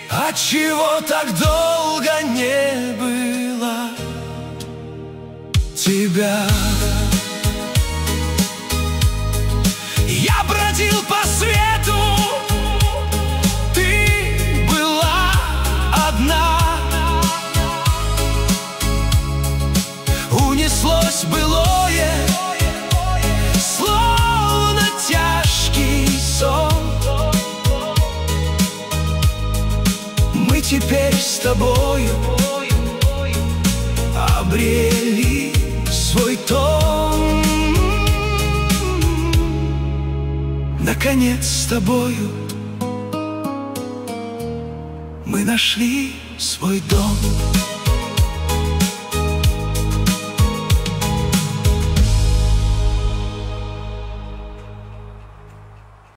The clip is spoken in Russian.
Отчего так долго не было тебя? Я бродил по свету, ты была одна. Унеслось былое, словно тяжкий сон. Мы теперь с тобою обрели свой тон. Наконец с тобою мы нашли свой дом.